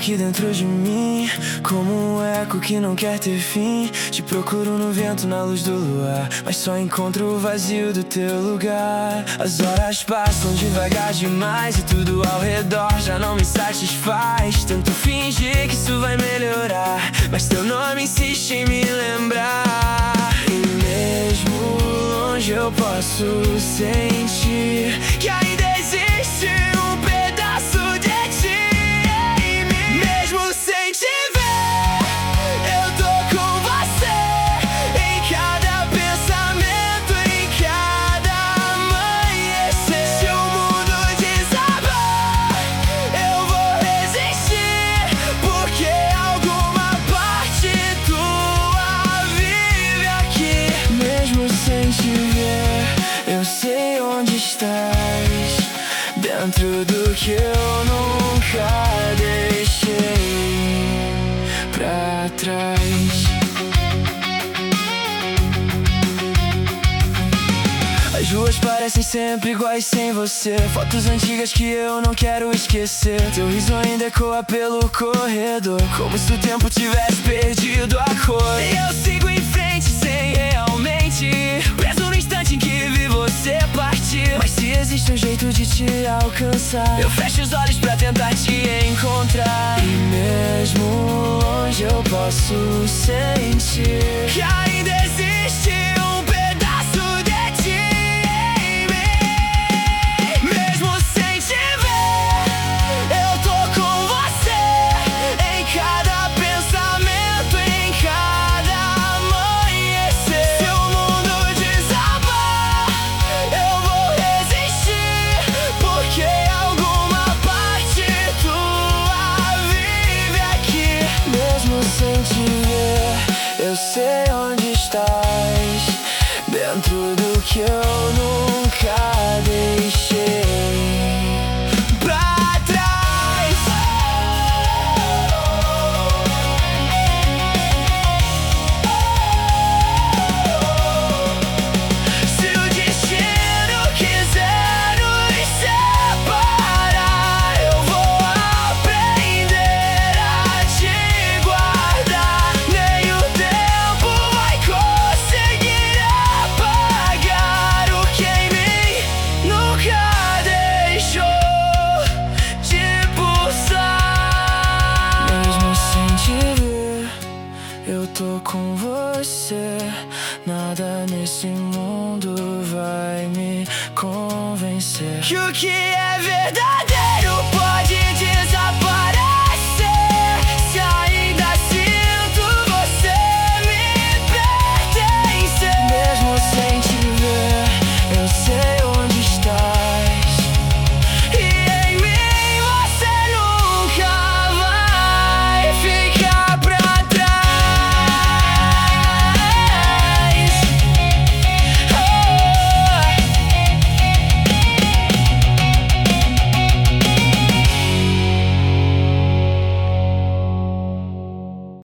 aqui dentro de mim, como um eco que não quer ter fim. Te procuro no vento, na luz do luar, mas só encontro o vazio do teu lugar. As horas passam devagar demais e tudo ao redor já não me satisfaz. Tento fingir que isso vai melhorar, mas teu nome insiste em me lembrar. E mesmo longe eu posso sentir que ainda existe um pedaço de ti em mim. Mesmo sem te ver, eu tô com você em cada pensamento, em cada amanhecer. Se o mundo desabar, eu vou resistir, porque alguma parte tua vive aqui. Mesmo sem te ver, eu sei onde estás, dentro do que eu nunca deixei pra trás. As ruas parecem sempre iguais sem você, fotos antigas que eu não quero esquecer. Teu riso ainda ecoa pelo corredor, como se o tempo tivesse perdido a cor. E eu sigo em frente sem realmente, preso no instante em que vi você partir. Mas se existe um jeito de te alcançar, eu fecho os olhos pra tentar te encontrar. E mesmo longe eu posso sentir que ainda existe um pedaço de ti em mim. Mesmo sem te ver, eu tô com você em cada pensamento, em cada amanhecer. Se o mundo desabar, eu vou resistir, porque alguma parte tua vive aqui. Mesmo sem te ver, eu sei onde estás, dentro do que eu nunca deixei pra trás. Se o destino quiser nos separar, eu vou aprender a te guardar. Nem o tempo vai conseguir apagar o que em mim nunca deixou de pulsar. Mesmo sem te ver, eu tô com você. Nada nesse mundo vai me convencer que o que é verdadeiro